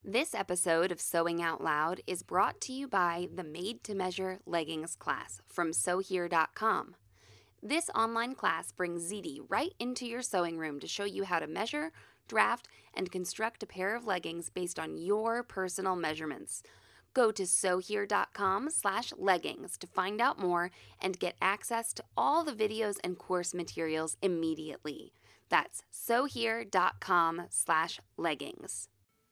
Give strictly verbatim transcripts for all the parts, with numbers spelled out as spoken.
This episode of Sewing Out Loud is brought to you by the Made to Measure Leggings class from sew here dot com. This online class brings Z D right into your sewing room to show you how to measure, draft, and construct a pair of leggings based on your personal measurements. Go to sew here dot com slash leggings to find out more and get access to all the videos and course materials immediately. That's sew here dot com slash leggings.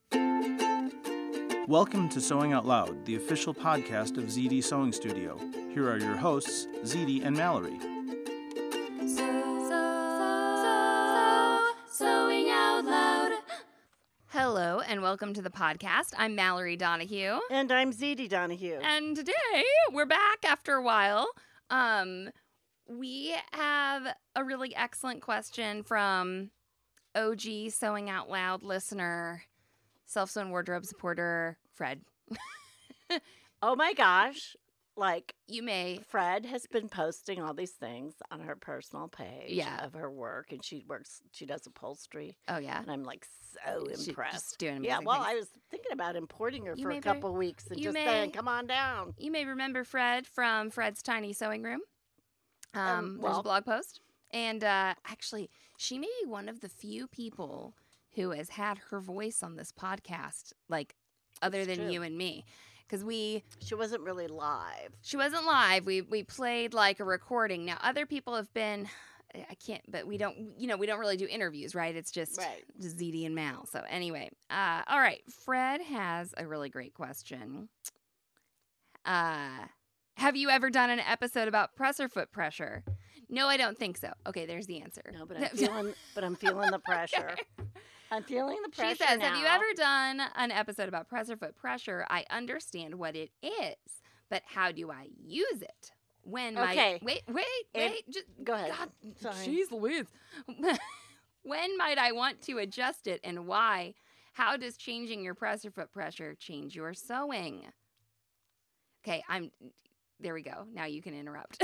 Welcome to Sewing Out Loud, the official podcast of Z D Sewing Studio. Here are your hosts, Z D and Mallory. So, so, Sewing Out Loud. Hello and welcome to the podcast. I'm Mallory Donahue. And I'm Z D Donahue. And today we're back after a while. Um, we have a really excellent question from O G Sewing Out Loud listener, Self-Sewn Wardrobe supporter, Fred. Oh my gosh. Like, You may. Fred has been posting all these things on her personal page Yeah. of her work, and she works, she does upholstery, Oh, yeah. and I'm like so She's impressed. just doing Yeah, amazing well, things. I was thinking about importing her You for may a very- couple weeks and you just may- saying, come on down. You may remember Fred from Fred's Tiny Sewing Room. Um, Um, there's a well- blog post. And uh, actually, she may be one of the few people who has had her voice on this podcast, like, other That's than true. you and me. Because we, She wasn't really live. she wasn't live. We we played like a recording. Now, other people have been, I can't, but we don't, you know, we don't really do interviews, right? It's just, Right. just Z D and Mal. So anyway, uh, all right. Fred has a really great question. Uh, have you ever done an episode about presser foot pressure? No, I don't think so. Okay, there's the answer. No, but I'm feeling, but I'm feeling the pressure. I'm feeling the pressure She says, now. have you ever done an episode about presser foot pressure? I understand what it is, but how do I use it? When my Okay. wait, wait, If- wait, just Go ahead. God, Sorry. jeez Louise. When might I want to adjust it and why? How does changing your presser foot pressure change your sewing? Okay, I'm there we go. Now you can interrupt.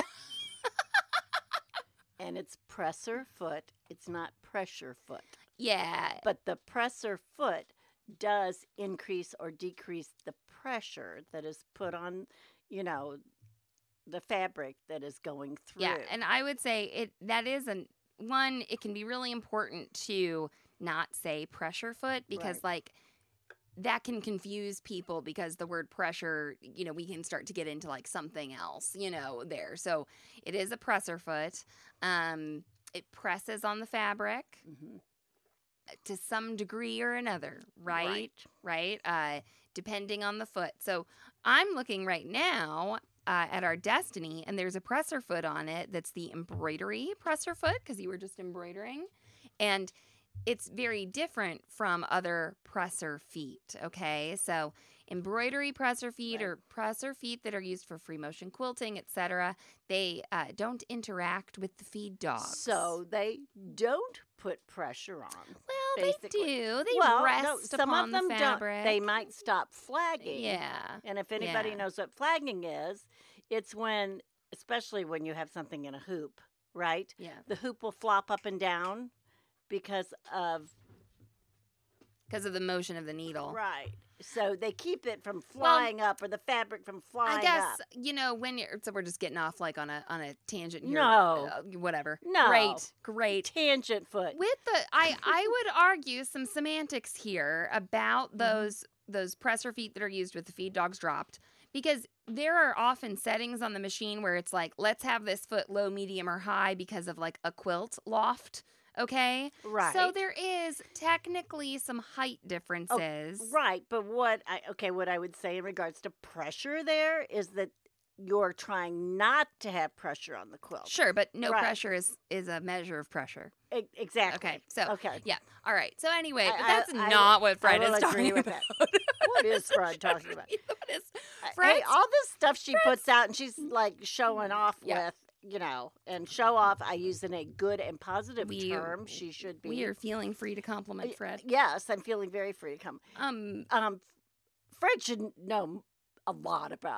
And it's presser foot. It's not pressure foot. Yeah. But the presser foot does increase or decrease the pressure that is put on, you know, the fabric that is going through. Yeah, and I would say it that is an one, it can be really important to not say pressure foot because Right. like that can confuse people because the word pressure, you know, we can start to get into like something else, you know, there. So it is a presser foot. Um, it presses on the fabric Mhm. to some degree or another, right? Right. Right? Uh, depending on the foot. So I'm looking right now uh, at our Destiny, and there's a presser foot on it that's the embroidery presser foot because you were just embroidering. And it's very different from other presser feet, okay? So embroidery presser feet Right. or presser feet that are used for free motion quilting, et cetera, they uh, don't interact with the feed dogs. So they don't put pressure on. well, basically. they do. They well, rest no, some upon of them the fabric. don't. They might stop flagging. Yeah. And if anybody Yeah. knows what flagging is, it's when, especially when you have something in a hoop, right? Yeah. The hoop will flop up and down because of Because of the motion of the needle. right. So they keep it from flying up or the fabric from flying I guess up. you know when you're. So we're just getting off like on a on a tangent here. No. Uh, whatever. No. Great. Great. Tangent foot. With the, I I would argue some semantics here about Mm-hmm. those those presser feet that are used with the feed dogs dropped, because there are often settings on the machine where it's like, let's have this foot low, medium, or high because of like a quilt loft. Okay. Right. So there is technically some height differences. Right, but what I okay, what I would say in regards to pressure there is that you're trying not to have pressure on the quilt. Sure, but no Right. pressure is is a measure of pressure. E- exactly. Okay, so okay. yeah, all right. So anyway, I- but I- that's I not will- what Fred I will is agree talking with about. that. What is Fred talking about? What is Uh, Fred's- Hey, all this stuff she puts out and she's like showing off Yeah. with, you know, and show off I use in a good and positive We- term. She should be. We are feeling free to compliment Y- Fred. Yes, I'm feeling very free to come. Um, Um, Fred should know a lot about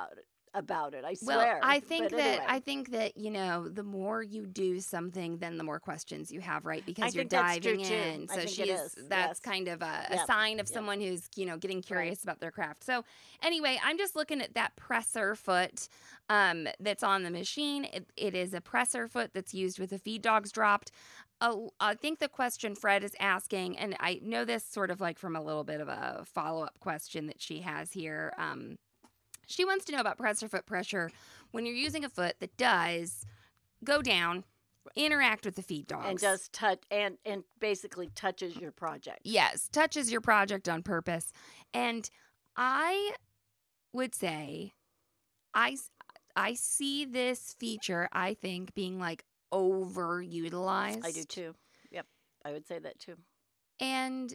about it. I Well, swear. I think But that anyway. I think that you know the more you do something, then the more questions you have, right? Because you're think that's true, diving too. in. I So think she's it is, that's yes. kind of a, a Yep, sign of yep. someone who's you know getting curious about their craft. So anyway, I'm just looking at that presser foot um, that's on the machine. It, it is a presser foot that's used with the feed dogs dropped. Uh, I think the question Fred is asking, and I know this sort of like from a little bit of a follow-up question that she has here. Um, she wants to know about presser foot pressure when you're using a foot that does go down, interact with the feed dogs. And does touch and and basically touches your project. Yes, touches your project on purpose. And I would say I, I see this feature, I think, being like overutilized. I do too. Yep. I would say that too. And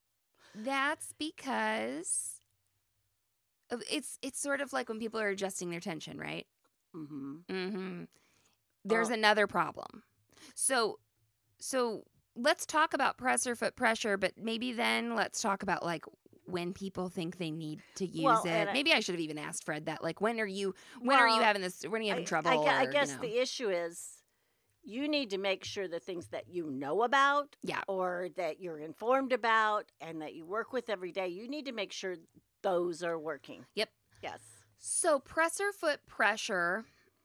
that's because of- it's it's sort of like when people are adjusting their tension, right? Mm-hmm. Mm-hmm. There's Oh. another problem. So so let's talk about presser foot pressure, but maybe then let's talk about like when people think they need to use Well, it. and I- Maybe I should have even asked Fred that. Like when are you when are you Well, having this when are you having I, trouble? I, gue- I or, guess you know. the issue is you need to make sure the things that you know about Yeah. or that you're informed about and that you work with every day, you need to make sure those are working. Yep. Yes. So presser foot pressure,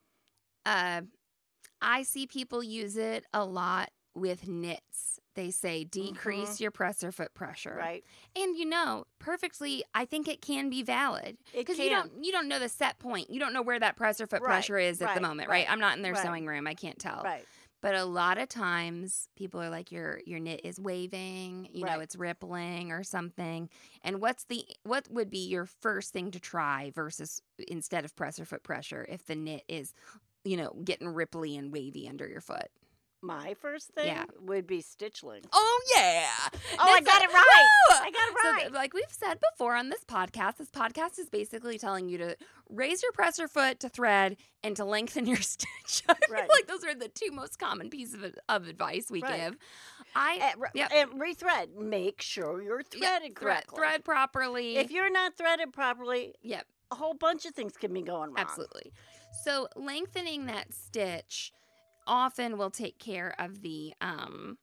uh, I see people use it a lot with knits. They say decrease your presser foot pressure. Mm-hmm. Right. And you know, perfectly, I think it can be valid. It Because you can. don't you don't know the set point. You don't know where that presser foot Right, pressure is at the right, moment, right? right, I'm not in their right. sewing room. I can't tell. Right. But a lot of times people are like your your knit is waving, you know, Right. it's rippling or something. And what's the what would be your first thing to try versus instead of presser foot pressure if the knit is, you know, getting ripply and wavy under your foot? My first thing Yeah. would be stitch length. Oh yeah. Oh, I That's got a- it right. Woo! I got it So, right. th- like we've said before on this podcast, this podcast is basically telling you to raise your presser foot to thread and to lengthen your stitch. I feel Right. like those are the two most common pieces of, of advice we Right. give. I And, re- yep. and rethread. Make sure you're Yeah, threaded thread, correctly. thread properly. If you're not threaded properly, yep, a whole bunch of things can be going wrong. absolutely. So lengthening that stitch often will take care of the um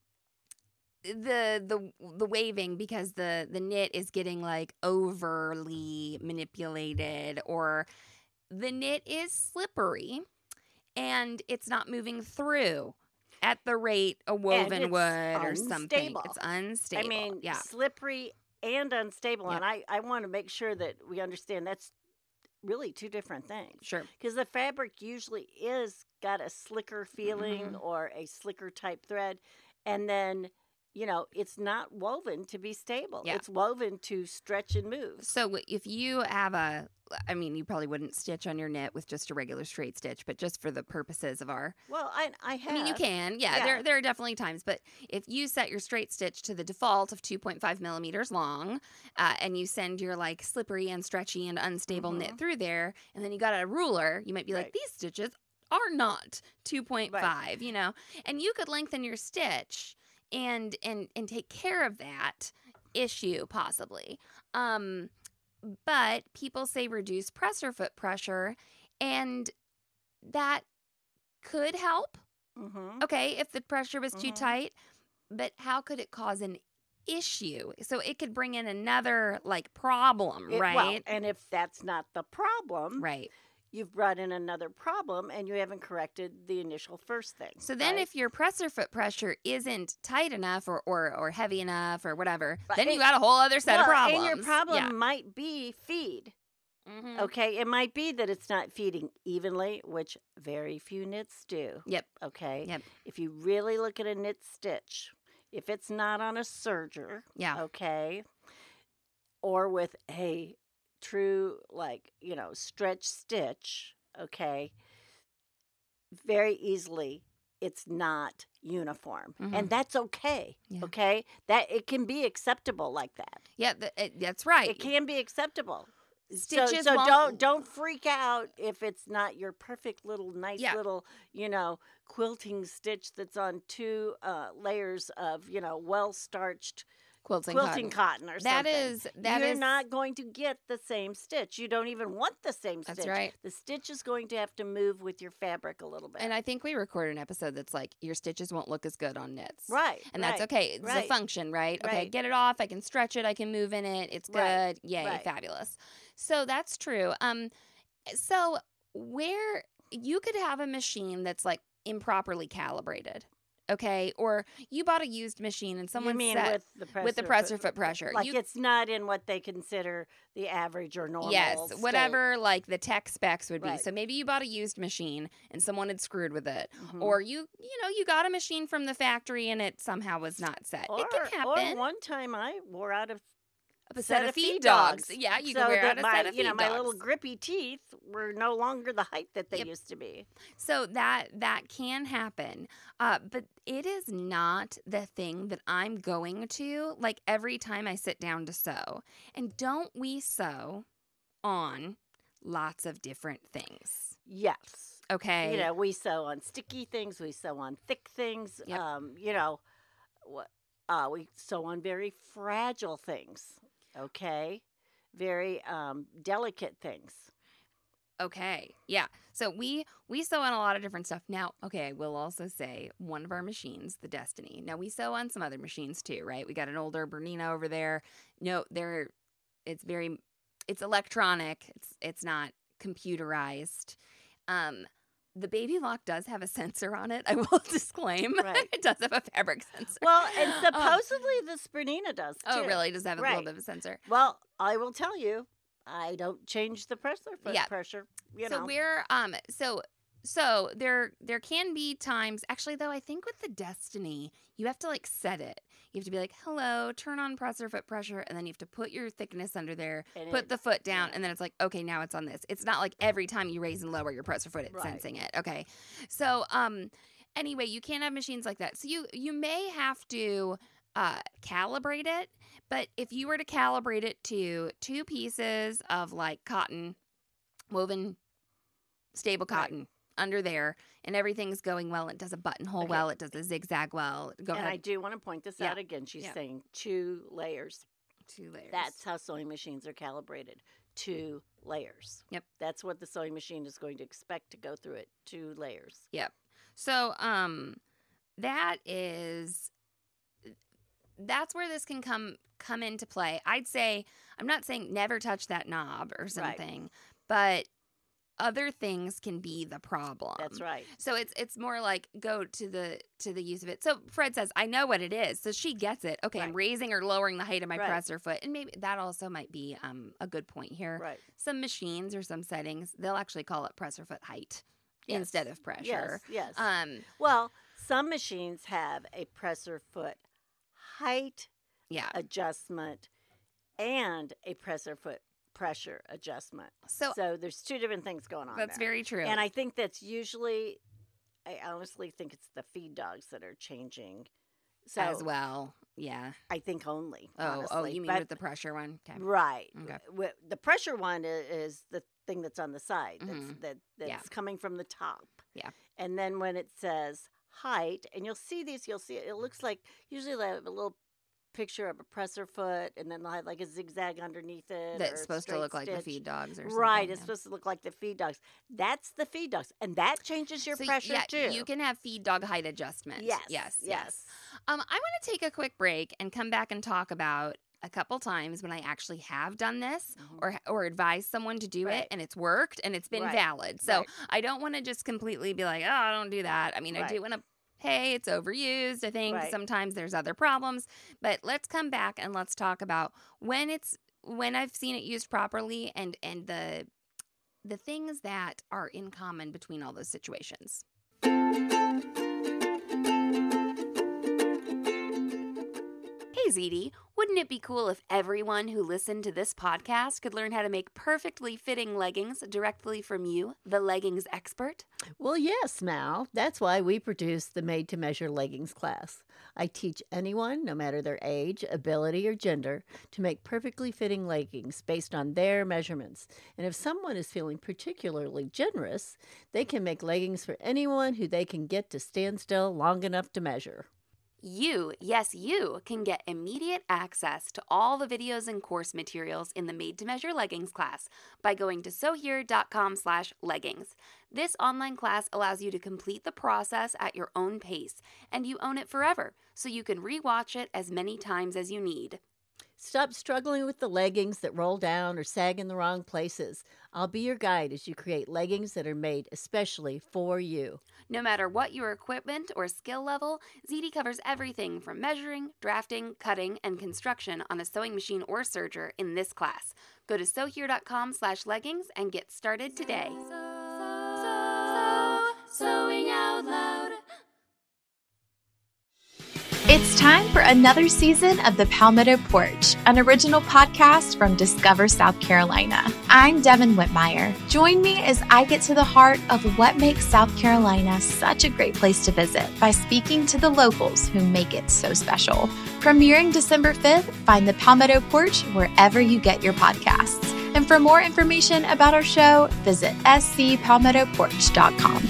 the the the waving because the the knit is getting like overly manipulated or the knit is slippery and it's not moving through at the rate a woven it's would or something. unstable. It's unstable. I mean, yeah. slippery and unstable. Yep. And I, I want to make sure that we understand that's really two different things. Sure. Because the fabric usually is got a slicker feeling Mhm. or a slicker type thread. And then, you know, it's not woven to be stable. Yeah. It's woven to stretch and move. So w- if you have a, I mean, you probably wouldn't stitch on your knit with just a regular straight stitch, but just for the purposes of our, Well, I, I have. I mean, you can, yeah, Yeah. There there are definitely times, but if you set your straight stitch to the default of two point five millimeters long, uh, and you send your like slippery and stretchy and unstable knit Mhm. through there, and then you got a ruler, you might be like, Right. these stitches are not two point five, you know, and you could lengthen your stitch and and and take care of that issue possibly. Um, but people say reduce presser foot pressure, and that could help. Mm-hmm. Okay, if the pressure was too Mhm. tight, but how could it cause an issue? So it could bring in another like problem, It- right? Well, and if that's not the problem, right. you've brought in another problem and you haven't corrected the initial first thing. So then right? if your presser foot pressure isn't tight enough or, or, or heavy enough or whatever, But then you it- got a whole other set of Well, problems. And your problem Yeah. might be feed. Mhm. Okay, it might be that it's not feeding evenly, which very few knits do. Yep. Okay. Yep. If you really look at a knit stitch, if it's not on a serger, Yeah. okay, or with a true, like, you know, stretch stitch, okay, very easily it's not uniform. Mhm. And that's okay. Yeah. Okay? That it can be acceptable like that. Yeah, th- it- that's right. It can be acceptable. Stitches so so won't- don't don't freak out if it's not your perfect little nice Yeah. little, you know, quilting stitch that's on two uh, layers of, you know, well starched, Quilting, quilting cotton. cotton, or That something. is that You're is not going to get the same stitch. You don't even want the same That's stitch. right. The stitch is going to have to move with your fabric a little bit. And I think we recorded an episode that's like your stitches won't look as good on knits. right. And right, that's okay. It's right. a function, right? Okay, Right. get it off. I can stretch it. I can move in it. It's good. Right. Yay, Right. fabulous. So that's true. Um, so where you could have a machine that's like improperly calibrated, okay? Or you bought a used machine and someone you mean set with the presser, with the presser foot pressure. Like You- it's not in what they consider the average or normal. Yes, state. whatever like the tech specs would be. Right. So maybe you bought a used machine and someone had screwed with it. Mhm. Or you you know, you got a machine from the factory and it somehow was not set. Or, it can happen. Or one time I wore out of a set, of feed dogs. dogs. Yeah, you so can wear that out a my, set of you feed know, my little dogs. grippy teeth were no longer the height that they Yep. used to be. So that that can happen. Uh, but it is not the thing that I'm going to like every time I sit down to sew. And don't we sew on lots of different things? Yes. Okay. You know, we sew on sticky things, we sew on thick things. Yep. Um, you know, what uh, we sew on very fragile things. Okay, very um, delicate things. Okay. Yeah. So we we sew on a lot of different stuff. Now, okay, I will also say one of our machines, the Destiny. Now we sew on some other machines too, right? We got an older Bernina over there. No, they're it's very it's electronic. It's it's not computerized. Um the Baby Lock does have a sensor on it. I will disclaim. Right. It does have a fabric sensor. Well, and Um, supposedly the Bernina does too. Oh, really? Does it have a Right. little bit of a sensor? Well, I will tell you, I don't change the presser foot Yeah. pressure. You so know, we're um so so there there can be times actually though I think with the Destiny you have to like set it. You have to be like, hello, turn on presser foot pressure, and then you have to put your thickness under there, And put it- the foot down, yeah. and then it's like, okay, now it's on this. It's not like every time you raise and lower your presser foot, it's Right. sensing it. Okay. So um anyway, you can't have machines like that. So you you may have to uh calibrate it, but if you were to calibrate it to two pieces of like cotton, woven stable Right. cotton under there, and everything's going well, it does a buttonhole Okay. well, it does a zigzag well. Go and I ahead. do want to point this Yeah. out again. She's Yeah. saying two layers. Two layers. That's how sewing machines are calibrated. Two layers. Yep. That's what the sewing machine is going to expect to go through it. Two layers. Yep. So um that is that's where this can come come into play. I'd say I'm not saying never touch that knob or something, but other things can be the problem. That's right. So it's it's more like go to the to the use of it. So Fred says, I know what it is. So she gets it. Okay, I'm Right. raising or lowering the height of my Right. presser foot. And maybe that also might be um a good point here. Right. Some machines or some settings, they'll actually call it presser foot height Yes. instead of pressure. Yes. Yes. Um well, some machines have a presser foot height yeah. adjustment and a presser foot pressure adjustment. So, So there's two different things going on that's there. very true. And I think that's usually, I honestly think it's the feed dogs that are changing. So as well. Yeah. I think only. Oh, honestly. oh, you mean But- with the pressure one? Okay. right? Okay. W- The pressure one i- is the thing that's on the side. That's Mhm. that that's Yeah. coming from the top. Yeah. And then when it says height, and you'll see these, you'll see it looks like usually they have a little picture of a presser foot, and then they'll have like a zigzag underneath it. That's or a supposed to straight look like the stitch. feed dogs or something. Right, it's yeah. supposed to look like the feed dogs. That's the feed dogs, and that changes your So, pressure yeah, too. You can have feed dog height adjustment. Yes, Yes. Yes. yes. Um, I want to take a quick break and come back and talk about a couple times when I actually have done this Mhm. or or advised someone to do Right. it and it's worked and it's been Right. valid. So Right. I don't want to just completely be like, oh, I don't do that. I mean, I Right. do want to. Hey, it's overused. I think Right. sometimes there's other problems, but let's come back and let's talk about when it's when I've seen it used properly and and the the things that are in common between all those situations. Hey, Z D, wouldn't it be cool if everyone who listened to this podcast could learn how to make perfectly fitting leggings directly from you, the leggings expert? Well, yes, Mal. That's why we produce the Made to Measure Leggings class. I teach anyone, no matter their age, ability, or gender, to make perfectly fitting leggings based on their measurements. And if someone is feeling particularly generous, they can make leggings for anyone who they can get to stand still long enough to measure. You, yes, you can get immediate access to all the videos and course materials in the Made to Measure Leggings class by going to sewhere.com slash leggings. This online class allows you to complete the process at your own pace, and you own it forever, so you can rewatch it as many times as you need. Stop struggling with the leggings that roll down or sag in the wrong places. I'll be your guide as you create leggings that are made especially for you. No matter what your equipment or skill level, Z D covers everything from measuring, drafting, cutting, and construction on a sewing machine or serger in this class. Go to sewhere.com slash leggings and get started today. So, so, so, sewing out loud. It's time for another season of The Palmetto Porch, an original podcast from Discover South Carolina. I'm Devin Whitmire. Join me as I get to the heart of what makes South Carolina such a great place to visit by speaking to the locals who make it so special. Premiering December fifth, find The Palmetto Porch wherever you get your podcasts. And for more information about our show, visit s c palmetto porch dot com.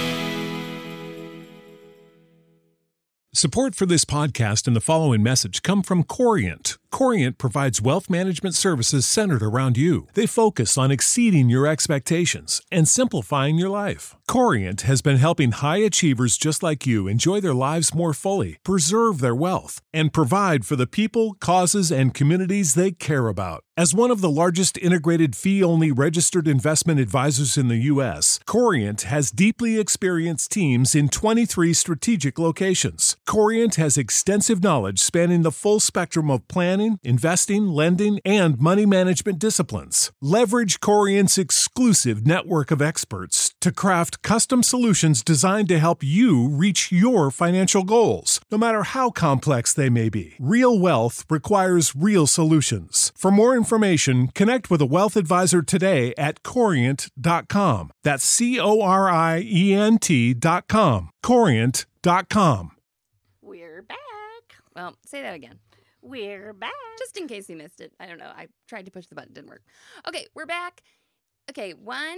Support for this podcast and the following message come from Corient. Corient provides wealth management services centered around you. They focus on exceeding your expectations and simplifying your life. Corient has been helping high achievers just like you enjoy their lives more fully, preserve their wealth, and provide for the people, causes, and communities they care about. As one of the largest integrated fee-only registered investment advisors in the U S, Corient has deeply experienced teams in twenty-three strategic locations. Corient has extensive knowledge spanning the full spectrum of planning, investing, lending, and money management disciplines. Leverage Corient's exclusive network of experts to craft custom solutions designed to help you reach your financial goals, no matter how complex they may be. Real wealth requires real solutions. For more information, connect with a wealth advisor today at corient dot com. That's C O R I E N T dot com. corient dot com. We're back. Well, say that again. We're back. Just in case you missed it. I don't know. I tried to push the button. Didn't work. Okay, we're back. Okay, one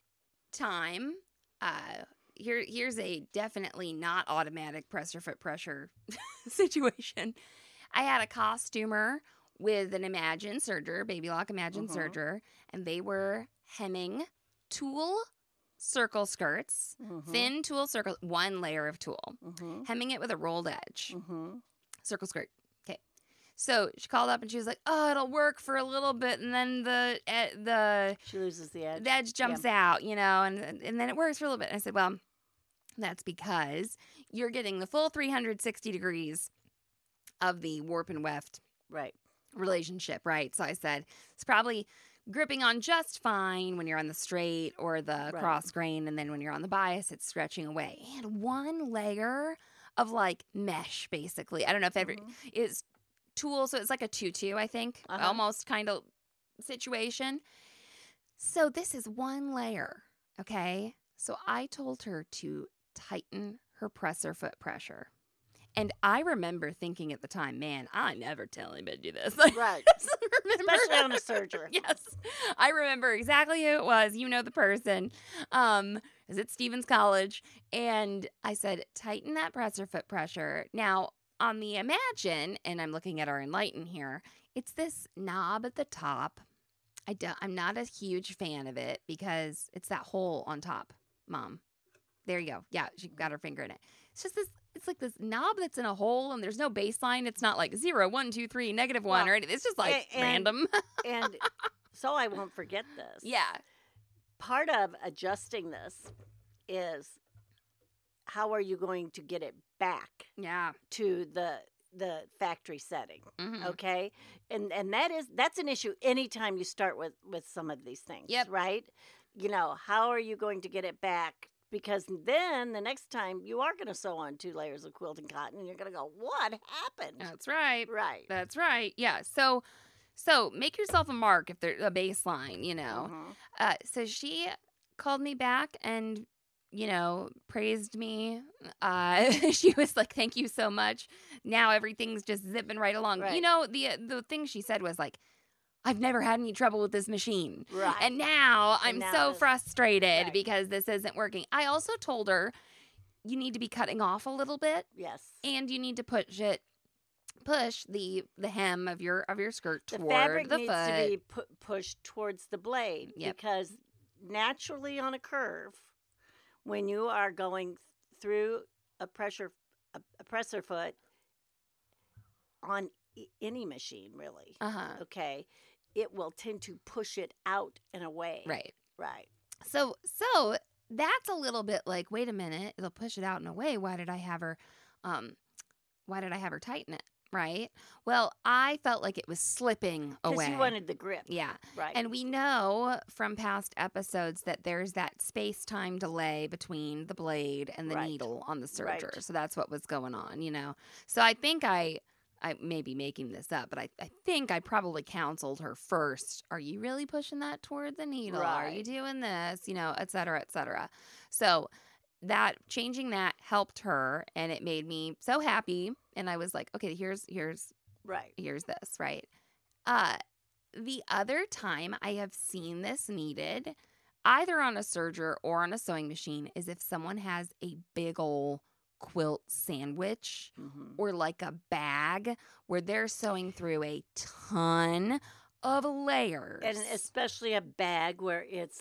time, uh, here, here's a definitely not automatic presser foot pressure situation. I had a costumer with an Imagine serger, Baby Lock Imagine Uh-huh. serger, and they were hemming tulle circle skirts, Mhm. thin tulle circle, one layer of tulle, Mhm. hemming it with a rolled edge, Mhm. circle skirt. Okay, so she called up and she was like, "Oh, it'll work for a little bit, and then the eh, the She loses the edge. the edge jumps out, you know, and and then it works for a little bit." And I said, "Well, that's because you're getting the full three hundred sixty degrees of the warp and weft Right. relationship, right?" So I said, it's probably gripping on just fine when you're on the straight or the Right. cross grain, and then when you're on the bias, it's stretching away. And one layer of like mesh, basically. I don't know if every Mhm. is tulle, so it's like a tutu, I think, Uh-huh. almost kind of situation. So this is one layer, okay? So I told her to tighten her presser foot pressure. And I remember thinking at the time, man, I never tell anybody this. Right. Remember? Especially on a serger. Yes. I remember exactly who it was. You know the person. Um, it was at Stevens College. And I said, tighten that presser foot pressure. Now, on the Imagine, and I'm looking at our Enlighten here, it's this knob at the top. I don't, I'm not a huge fan of it because it's that hole on top, Mom. There you go. Yeah, she got her finger in it. It's just this, it's like this knob that's in a hole and there's no baseline. It's not like zero, one, two, three, negative one, Well, or anything. It's just like and- random. And so I won't forget this. Yeah. Part of adjusting this is how are you going to get it back Yeah. to the the factory setting? Mhm. Okay, and and that is that's an issue anytime you start with with some of these things. Yep. Right. You know, how are you going to get it back? Because then the next time you are going to sew on two layers of quilting cotton, and you're going to go, "What happened?" That's right. Right. That's right. Yeah. So, so make yourself a mark if there's a baseline, you know. Mhm. Uh, so she called me back and, you know, praised me. Uh, she was like, "Thank you so much. Now everything's just zipping right along." You Right. know, the the thing she said was like, "I've never had any trouble with this machine." Right. And now I'm now so it's- frustrated right. because this isn't working. I also told her, you need to be cutting off a little bit, Yes. and you need to push it, push the the hem of your of your skirt The toward fabric the needs foot. to be pu- pushed towards the blade Yep. because naturally on a curve, when you are going through a pressure a, a presser foot on i- any machine, really, Uh-huh. okay, it will tend to push it out and away. Right. Right. So so that's a little bit like, wait a minute, it'll push it out and away. Why did I have her um why did I have her tighten it? Right? Well, I felt like it was slipping Because away. you wanted the grip. Yeah. Right. And we know from past episodes that there's that space-time delay between the blade and the Right. needle on the Right. serger. So that's what was going on, you know. So I think I I may be making this up, but I, I think I probably counseled her first. Are you really pushing that toward the needle? Are you Right. doing this? You know, et cetera, et cetera. So that changing that helped her, and it made me so happy. And I was like, okay, here's here's Right. here's this, right? Uh, the other time I have seen this needed, either on a serger or on a sewing machine, is if someone has a big ol' quilt sandwich Mm-hmm. or like a bag where they're sewing through a ton of layers. And especially a bag where it's,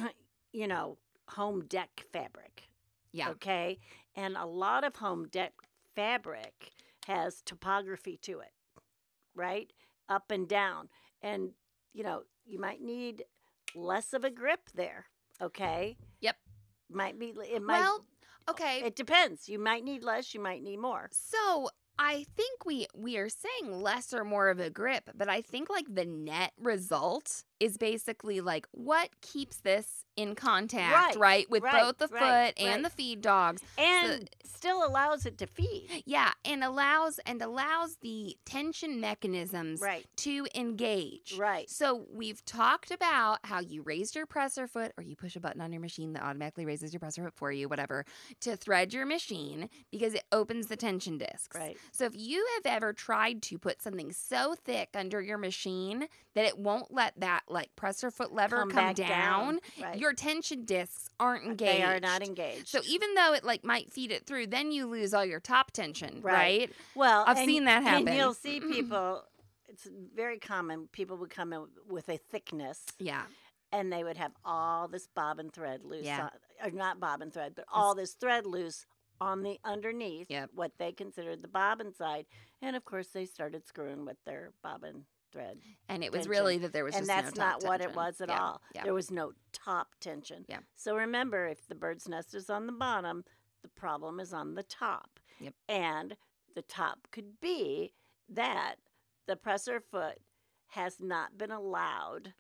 you know, home deck fabric. yeah, Okay. And a lot of home deck fabric has topography to it, right? Up and down. And, you know, you might need less of a grip there. Okay. Yep. Might be, it might, well, okay. it depends. You might need less, you might need more. So I think we we are saying less or more of a grip, but I think like the net result is basically like what keeps this in contact, Right, right, with right, both the right, foot and right. the feed dogs. And still allows it to feed. Yeah, and allows and allows the tension mechanisms Right. to engage. Right. So we've talked about how you raised your presser foot, or you push a button on your machine that automatically raises your presser foot for you, whatever, to thread your machine because it opens the tension discs. Right. So if you have ever tried to put something so thick under your machine that it won't let that like presser foot lever Come come, back down, down. Right. your tension discs aren't engaged. They are not engaged. So even though it like might feed it through, then you lose all your top tension, right? Right. Well, I've and- seen that happen. And you'll see people, it's very common, people would come in with a thickness Yeah. and they would have all this bobbin thread loose, Yeah. on, or not bobbin thread, but all this thread loose on the underneath, Yep. what they considered the bobbin side. And of course, they started screwing with their bobbin thread. And it was tension. really that there was and just that's no top not what it tension. was at Yeah, all. Yeah. There was no top tension. Yeah. So remember, if the bird's nest is on the bottom, the problem is on the top. Yep. And the top could be that the presser foot has not been allowed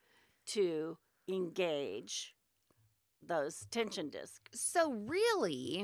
to engage those tension discs. So really,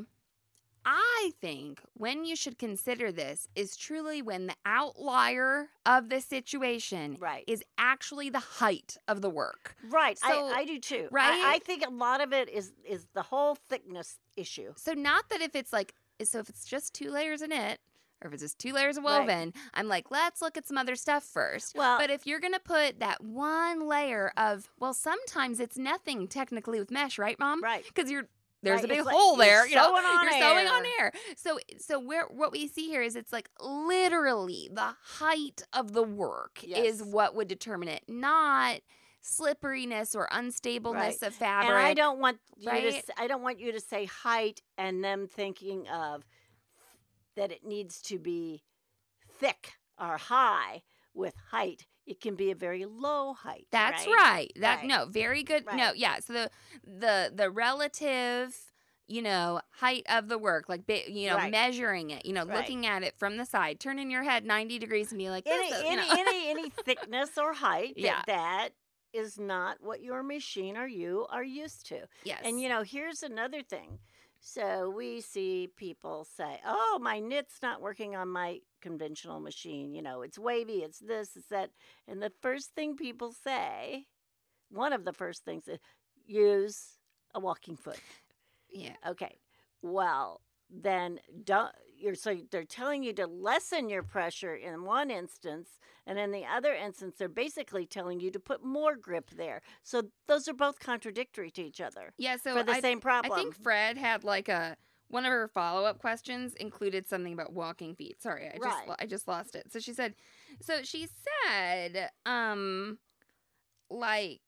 I think when you should consider this is truly when the outlier of the situation Right. is actually the height of the work. Right. So- I, I do too. right? I, I think a lot of it is is the whole thickness issue. So not that if it's like, so if it's just two layers of knit, or if it's just two layers of Right. woven, I'm like, let's look at some other stuff first. Well- but if you're going to put that one layer of, well, sometimes it's nothing technically with mesh, right, Mom? Right. Because you're there's Right, a big it's like hole you're there. You know, sewing on you're sewing on air. air. So, so where what we see here is it's like literally the height of the work is Yes. what would determine it, not slipperiness or unstableness Right. of fabric. And I don't want you to right? s- I don't want you to say height and them thinking of that it needs to be thick or high with height. It can be a very low height. That's right. right. That Right. no, very good. No, Right. yeah. So the the the relative, you know, height of the work, like ba- you know, Right. measuring it, you know, Right. looking at it from the side, turning your head ninety degrees and be like, Any this is, you any, know. any any thickness or height Yeah. that that is not what your machine or you are used to. yes. And you know, here's another thing. So we see people say, "Oh, my knit's not working on my conventional machine. You know, it's wavy, it's this, it's that." And the first thing people say, one of the first things is use a walking foot. yeah. Okay. Well, then don't you're so they're telling you to lessen your pressure in one instance, and in the other instance they're basically telling you to put more grip there. So those are both contradictory to each other Yeah, so for the I, same problem. I think Fred had like a one of her follow-up questions included something about walking feet. Sorry, I just Right. lo- I just lost it. So she said, so she said, um, like,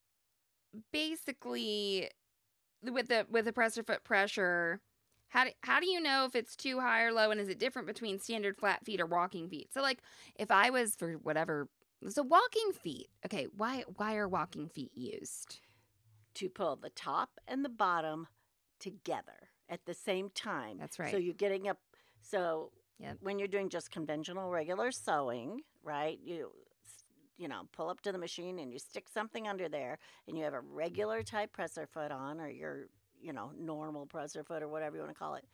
basically, with the with the presser foot pressure, how do how do you know if it's too high or low, and is it different between standard flat feet or walking feet? So, like, if I was for whatever, so walking feet. Okay, why why are walking feet used? To pull the top and the bottom together at the same time. That's right. So you're getting up. So Yep. when you're doing just conventional regular sewing, right? You you know pull up to the machine and you stick something under there, and you have a regular type presser foot on, or your you know normal presser foot, or whatever you want to call it.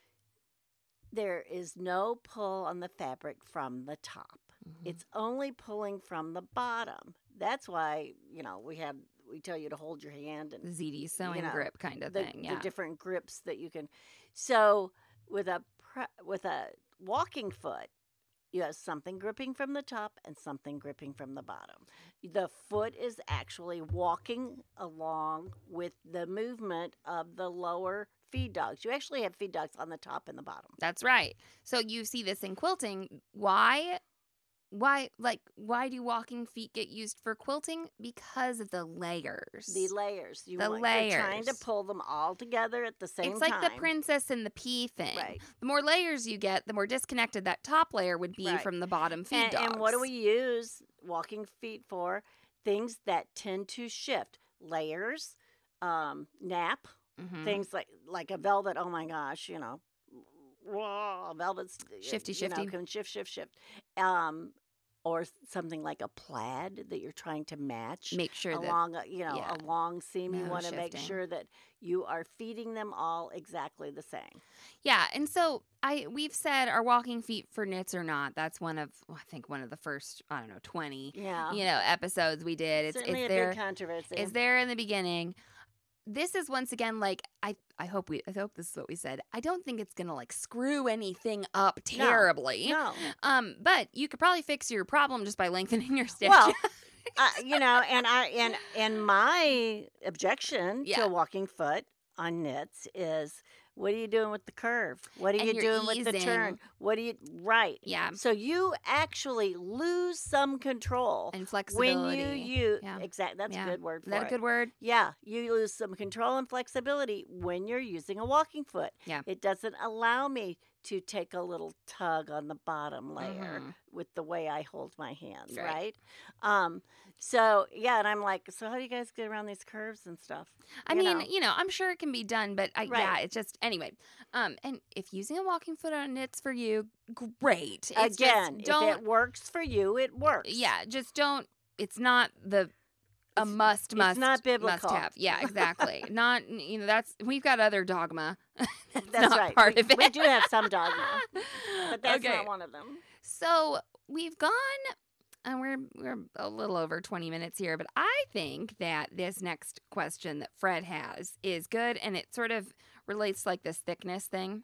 There is no pull on the fabric from the top. Mhm. It's only pulling from the bottom. That's why you know we have. We tell you to hold your hand and Z D sewing know, grip kind of the, thing. Yeah. the different grips that you can. So with a pre, with a walking foot, you have something gripping from the top and something gripping from the bottom. The foot is actually walking along with the movement of the lower feed dogs. You actually have feed dogs on the top and the bottom. That's right. So you see this in quilting. Why? Why, like, why do walking feet get used for quilting? Because of the layers. The layers. You The want, You're trying to layers. pull them all together at the same It's like time. the princess and the pea thing. Right. The more layers you get, the more disconnected that top layer would be Right. from the bottom feed And, dogs. and what do we use walking feet for? Things that tend to shift. Layers, um, nap, Mhm. things like like a velvet. Oh my gosh, you know, whoa, velvet's Shifty, you know, shifty. can shift, shift, shift. Um, or something like a plaid that you're trying to match Make sure that along, a, you know, yeah, a long seam. You no want to make shifting. sure that you are feeding them all exactly the same. Yeah, and so I we've said our walking feet for knits or not. That's one of I think one of the first I don't know twenty Yeah, you know episodes we did. It's certainly it's a there big controversy. is there in the beginning. This is once again like I I hope we I hope this is what we said. I don't think it's gonna like screw anything up No, terribly. No. Um, but you could probably fix your problem just by lengthening your stitch. Well, uh, you know, and I and and my objection Yeah. to a walking foot on knits is, what are you doing with the curve? What are And you you're doing with the easing. turn? What do you right? yeah, So you actually lose some control and flexibility. when you use Yeah. exact. That's Yeah. a good word Is for that it. a good word? Yeah, you lose some control and flexibility when you're using a walking foot. Yeah. It doesn't allow me to take a little tug on the bottom layer Mhm. with the way I hold my hands, Right. right? Um, so yeah, and I'm like, so how do you guys get around these curves and stuff? I You mean, know. you know, I'm sure it can be done, but I, yeah, Right. it's just anyway. Um, and if using a walking foot on knits for you, great. It's Again, just don't. if it works for you, it works. Yeah, just don't. It's not the a It's- must it's must not must biblical. have. Yeah, exactly. Not you know that's we've got other dogma. That's, That's not right. part we, of it. we do have some dogma, but that's okay. not one of them. So we've gone, and we're we're a little over twenty minutes here, but I think that this next question that Fred has is good, and it sort of relates to like this thickness thing.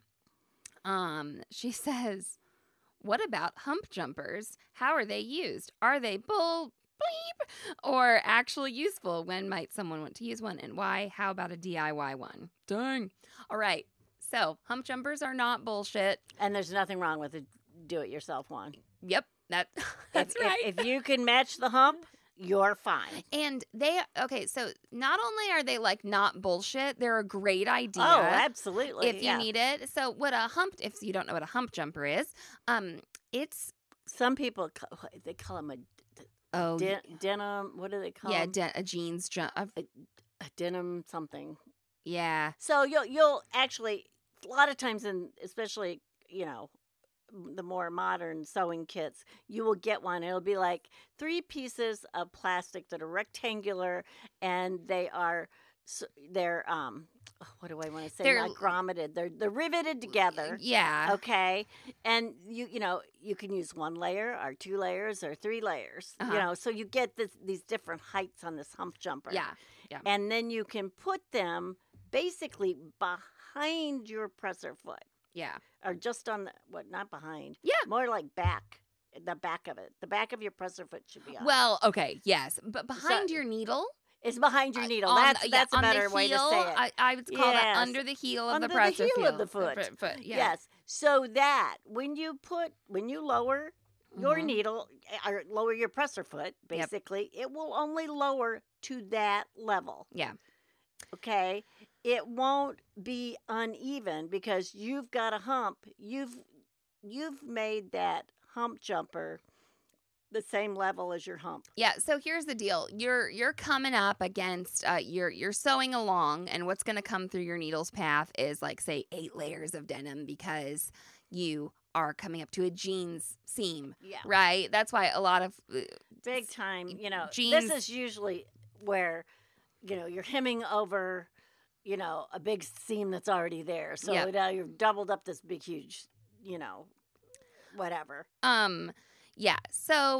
Um, she says, "What about hump jumpers? How are they used? Are they bull bleep or actually useful? When might someone want to use one, and why? How about a D I Y one? Dang. All right. So hump jumpers are not bullshit. And there's nothing wrong with a do-it-yourself one. Yep, that that's if, right. If, if you can match the hump, you're fine. And they, okay, so not only are they like not bullshit, they're a great idea. Oh, absolutely. If you yeah. need it. So what a hump, if you don't know what a hump jumper is, um, it's, Some people, ca- they call them a oh, den- denim, what do they call yeah, them? de- a jeans jump. a denim something. Yeah. So you'll, you'll actually, a lot of times, in especially, you know, the more modern sewing kits, you will get one. It'll be like three pieces of plastic that are rectangular, and they are s- they're um what do I want to say? They're- Not grommeted. They're they're riveted together. Yeah. Okay, and you you know you can use one layer or two layers or three layers. Uh-huh. You know, so you get this, these different heights on this hump jumper. Yeah. Yeah. and then you can put them basically behind your presser foot. Yeah. Or just on the, what, not behind. Yeah. More like back, the back of it. The back of your presser foot should be on. Well, okay. Yes. But behind So- your needle. It's behind your needle. On That's the- yeah, that's a on the better way to heel, say it. I, I would call that Yes. under the heel of Under the the presser heel field. of the foot. F- foot, yeah. Yes. So that when you put when you lower your Mhm. needle or lower your presser foot, Yep. basically, it will only lower to that level. Yeah. Okay? It won't be uneven because you've got a hump. You've you've made that hump jumper the same level as your hump. Yeah, so here's the deal. You're you're coming up against uh you're you're sewing along, and what's going to come through your needle's path is like say eight layers of denim because you are coming up to a jeans seam, Yeah. right? That's why a lot of uh, Big time, you know. Jeans- This is usually where you know, you're hemming over, you know, a big seam that's already there. So Yeah. now you've doubled up this big huge, you know, whatever. um yeah, so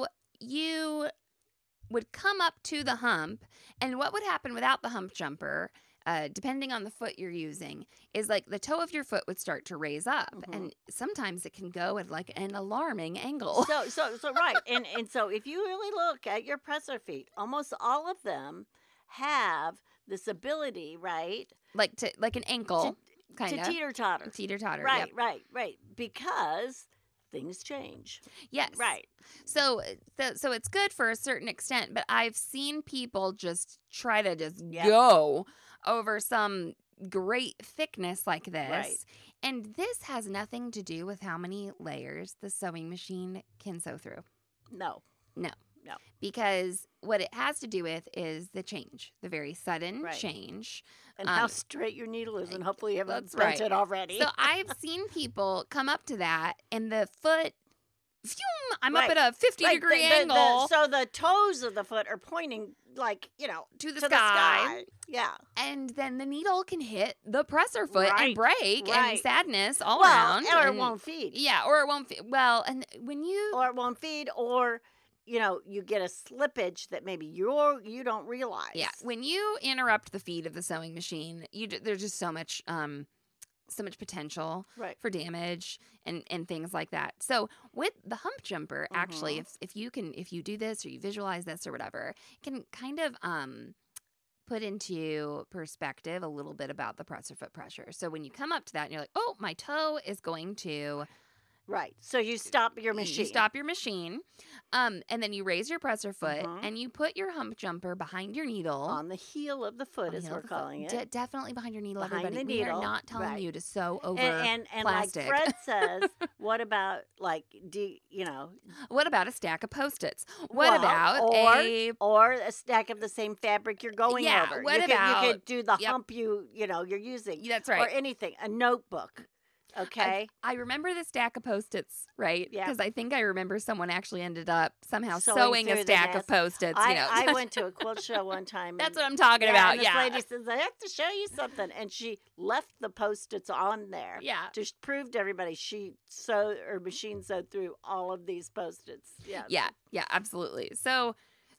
you would come up to the hump, and what would happen without the hump jumper, uh, depending on the foot you're using, is like the toe of your foot would start to raise up, Mhm. and sometimes it can go at like an alarming angle. So so so right. And and so if you really look at your presser feet, almost all of them have this ability, right? like to like an ankle, kind to of teeter totter. teeter totter. Right, Yep. right, right. Because things change. Yes. Right. So, so so it's good for a certain extent, but I've seen people just try to just Yep. go over some great thickness like this. Right. And this has nothing to do with how many layers the sewing machine can sew through. No. No. No. Because what it has to do with is the change, the very sudden Right. change. And how Um, straight your needle is, and hopefully you haven't that's bent right. it already. So I've seen people come up to that and the foot, phew, I'm up Right. at a fifty Right, degree the- the- the- angle so the toes of the foot are pointing, like, you know, to the to sky. the sky. Yeah. And then the needle can hit the presser foot Right, and break and right. sadness all well, around. or it and- won't feed. Yeah, or it won't. Fe- well, and when you Or it won't feed, or, you know, you get a slippage that maybe you're, you don't realize. yeah, when you interrupt the feed of the sewing machine, you d- there's just so much um so much potential Right. for damage and and things like that. So with the hump jumper, actually, Mhm. if if you can if you do this or you visualize this or whatever, it can kind of um put into perspective a little bit about the presser foot pressure. So when you come up to that and you're like, oh, my toe is going to Right. So you stop your y- machine. You stop your machine, um, and then you raise your presser foot Mhm. and you put your hump jumper behind your needle. on the heel of the foot, on the as heel we're of the foot. calling it. De- definitely behind your needle, Behind everybody. the We are needle, not telling right. you to sew over and and, and like plastic. Fred says, what about, like, do you know, What about a stack of Post-its? What Well, about or- a or a stack of the same fabric you're going Yeah, over? what you could, about- you could do the yep. hump you, you know, you're using. That's Or right. anything. A notebook. Okay. I remember the stack of Post-its, right? Yeah. Because I think I remember someone actually ended up somehow Sewing sewing, a through the stack of nest. Post-its. I, you know, I went to a quilt show one time. That's and- what I'm talking yeah, about. And this Yeah. lady says, I have to show you something. And she left the Post-its on there Yeah. to sh- prove to everybody she sewed or machine sewed through all of these Post-its. Yeah. Yeah, yeah, absolutely. So,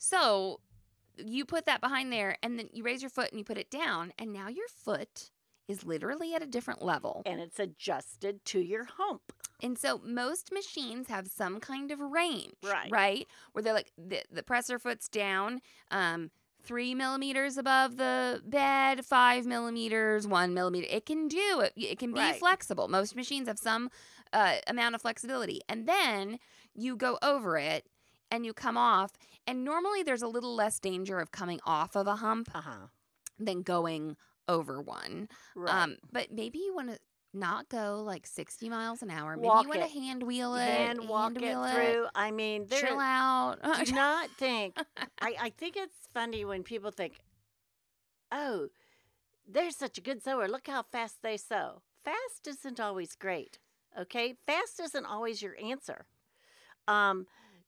so you put that behind there, and then you raise your foot and you put it down, and now your foot is literally at a different level. And it's adjusted to your hump. And so most machines have some kind of range, Right. Right, where they're like the, the presser foot's down, um, three millimeters above the bed, five millimeters, one millimeter. It can do it. It can be Right. flexible. Most machines have some uh, amount of flexibility, and then you go over it and you come off. And normally there's a little less danger of coming off of a hump Uh-huh. than going over one. Right. Um, but maybe you want to not go like sixty miles an hour. Maybe Walk you want it. to hand wheel it, Hand walk it wheel through. I mean, there, chill out. do not think. I, I think it's funny when people think, oh, they're such a good sewer. Look how fast they sew. Fast isn't always great. Okay? Fast isn't always your answer. Um,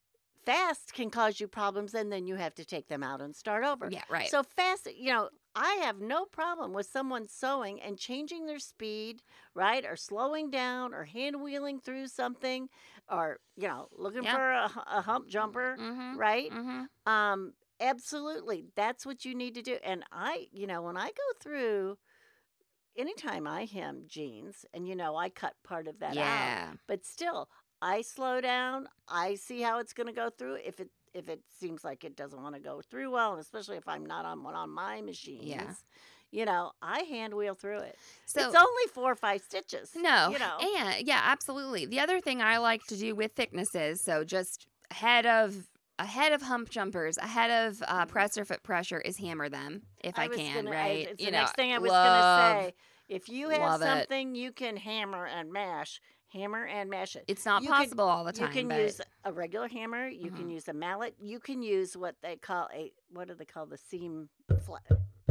fast can cause you problems, and then you have to take them out and start over. Yeah, right. So fast, you know, I have no problem with someone sewing and changing their speed, right? Or slowing down or hand wheeling through something or, you know, looking Yeah. for a, hu- a hump jumper, mm-hmm. right? Mm-hmm. Um, absolutely. That's what you need to do. And I, you know, when I go through, anytime I hem jeans, and, you know, I cut part of that out, Yeah. but still, I slow down. I see how it's going to go through. If it if it seems like it doesn't want to go through well, and especially if I'm not on one on my machines. Yeah. You know, I hand wheel through it. So it's only four or five stitches. no, you know. and yeah, absolutely. The other thing I like to do with thicknesses, so just ahead of ahead of hump jumpers, ahead of uh, presser foot pressure, is hammer them if I, was can. gonna, right? I, it's you the know, next thing I was love, going to say. If you have love it. something you can hammer and mash, hammer and mash it. It's not You can- possible all the time. You can but use a regular hammer. You can Mhm. use a mallet. You can use what they call a what do they call the seam flat?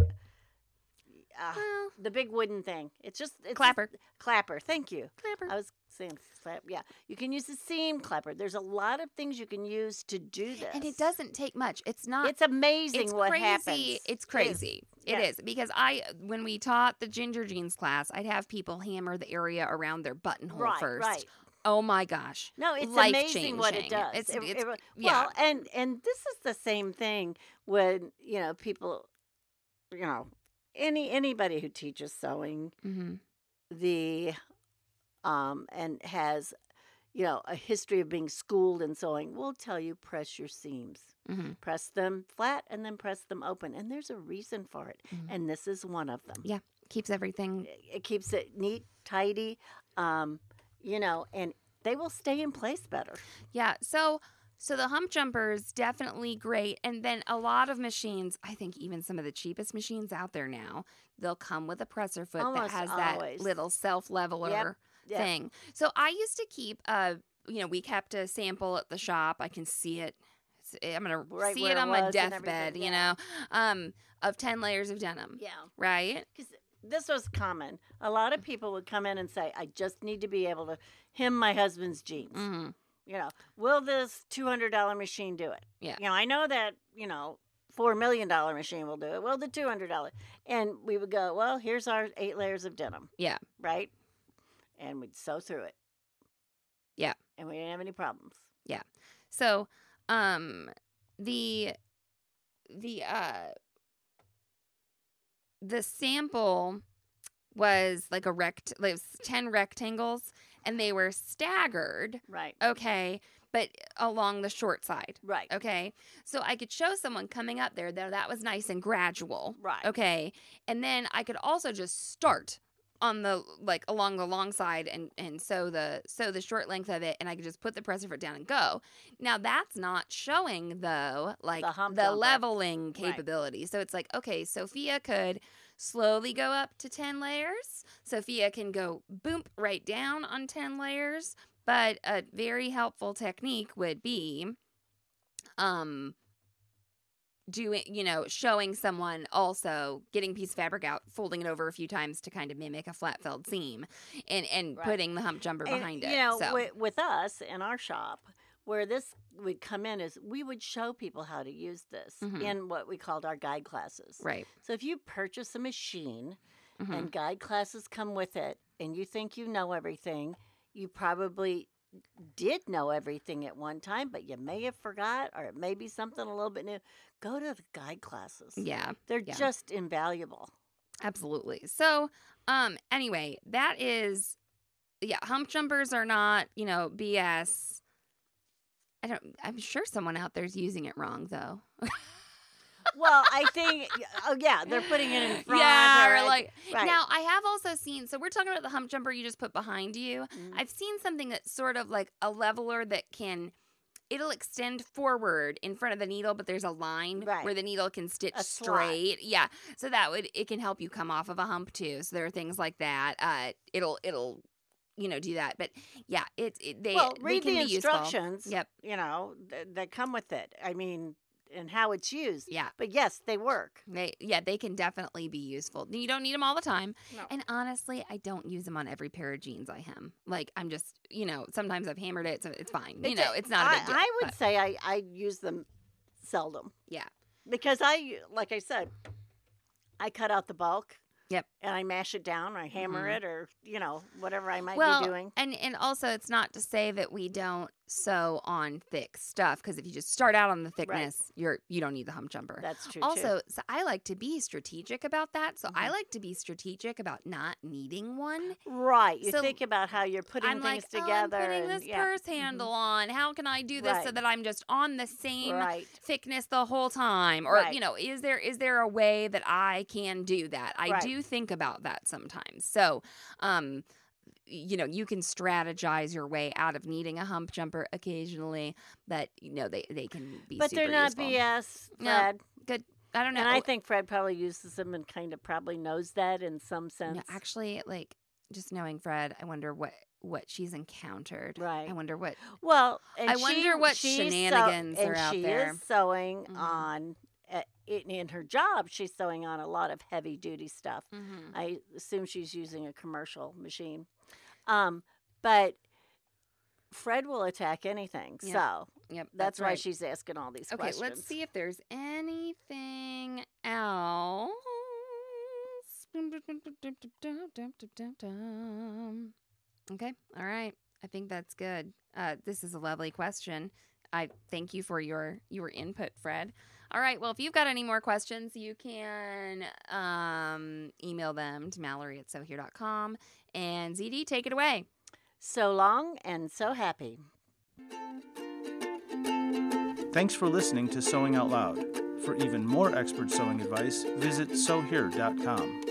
Uh, well, the big wooden thing. It's just it's clapper, just- clapper. Thank you. clapper. I was saying slap. Yeah, you can use the seam clapper. There's a lot of things you can use to do this, And it doesn't take much. It's not. It's amazing it's what crazy. happens. It's crazy. It Yes. is because I, when we taught the ginger jeans class, I'd have people hammer the area around their buttonhole Right, first. right. Oh my gosh! No, it's Life amazing what it changing. does. It's, It- it's it- yeah. Well, and and this is the same thing when you know people, you know, any anybody who teaches sewing, hmm the, um, and has, you know, a history of being schooled in sewing will tell you press your seams, hmm press them flat, and then press them open, and there's a reason for it, Mhm. and this is one of them. Yeah, keeps everything. It, it keeps it neat, tidy, um, you know, and they will stay in place better. Yeah. So so the hump jumpers definitely great, and then a lot of machines. I think even some of the cheapest machines out there now, they'll come with a presser foot Almost that has that always. little self leveler Yep, yep. thing. So I used to keep uh you know, we kept a sample at the shop. I can see it. It's- I'm gonna Right see where it it on my was and deathbed, everything, you yeah. know, um, of ten layers of denim. Yeah. Right? Because this was common. A lot of people would come in and say, I just need to be able to hem my husband's jeans. Mm-hmm. You know, will this two hundred dollars machine do it? Yeah. You know, I know that, you know, four million dollars machine will do it. Well, the two hundred dollars. And we would go, well, here's our eight layers of denim, Yeah. right? And we'd sew through it. Yeah. And we didn't have any problems. So, um, the the uh the sample was like a rect, like it was ten rectangles, and they were staggered. Right. Okay, but along the short side. Right. Okay, so I could show someone coming up there that that was nice and gradual. Right. Okay, and then I could also just start on the like along the long side and and sew the sew the short length of it, and I could just put the presser foot down and go. Now that's not showing though like The the, hump jumper. leveling Right. capability. So it's like, okay, Sophia could slowly go up to ten layers. Sophia can go boom right down on ten layers. But a very helpful technique would be um doing, you know, showing someone also getting a piece of fabric out, folding it over a few times to kind of mimic a flat felled seam, and and Right. putting the hump jumper And, behind it. You know, so wi- with us in our shop, where this would come in is we would show people how to use this Mhm. in what we called our guide classes. right. So if you purchase a machine Mhm. and guide classes come with it, and you think you know everything, you probably did know everything at one time, but you may have forgot, or it may be something a little bit new. Go to the guide classes. Yeah. They're yeah. just invaluable. Absolutely. So, um, anyway, that is, yeah, hump jumpers are not, you know, B S. I don't, I'm sure someone out there's using it wrong, though. Well, I think, oh yeah, they're putting it in front. yeah, or or I- like, right. now I have also seen, so we're talking about the hump jumper you just put behind you. Mhm. I've seen something that's sort of like a leveler that can, it'll extend forward in front of the needle, but there's a line Right. where the needle can stitch A slot. straight. Yeah. So that would, it can help you come off of a hump too. So there are things like that. Uh, it'll, it'll, you know, do that. But yeah, it, it they, well, they read can the be useful. instructions. Yep. You know, th- that come with it. I mean, and how it's used. Yeah. But yes, they work. They, yeah, they can definitely be useful. You don't need them all the time. No. And honestly, I don't use them on every pair of jeans I hem. Like, I'm just, you know, sometimes I've hammered it, so it's fine. You It's know, a- it's not a I, big deal. I would but- say I, I use them seldom yeah. because I, like I said, I cut out the bulk. Yep. And I mash it down, or I hammer Mhm. it, or you know whatever I might well, be doing. and and also it's not to say that we don't sew on thick stuff, because if you just start out on the thickness, right. you're you don't need the hump jumper. That's true. Also, too. so I like to be strategic about that. So mm-hmm. I like to be strategic about not needing one. Right. You so think about how you're putting I'm things like, together. Oh, I'm putting and, this yeah. purse handle mm-hmm. on. How can I do this right. so that I'm just on the same right. thickness the whole time? Or right. you know, is there is there a way that I can do that? I right. do think about that sometimes. So, um. you know, you can strategize your way out of needing a hump jumper occasionally, but, you know, they, they can be but super they're not useful. B S, Fred. No, good. I don't know. And I think Fred probably uses them and kind of probably knows that in some sense. No, actually, like, just knowing Fred, I wonder what, what she's encountered. Right. I wonder what. Well, and I she, wonder what she's shenanigans sew- are out she there. And she is sewing mm-hmm. on. Uh, in, in her job, she's sewing on a lot of heavy duty stuff. Mm-hmm. I assume she's using a commercial machine. Um, but Fred will attack anything. Yep. So yep, that's, that's why right. she's asking all these okay, questions. let's see if there's anything else. Okay, all right. I think that's good. Uh, this is a lovely question. I thank you for your your input, Fred. All right. Well, if you've got any more questions, you can um, email them to Mallory at sew here dot com. And Z D, take it away. So long and so happy. Thanks for listening to Sewing Out Loud. For even more expert sewing advice, visit sew here dot com.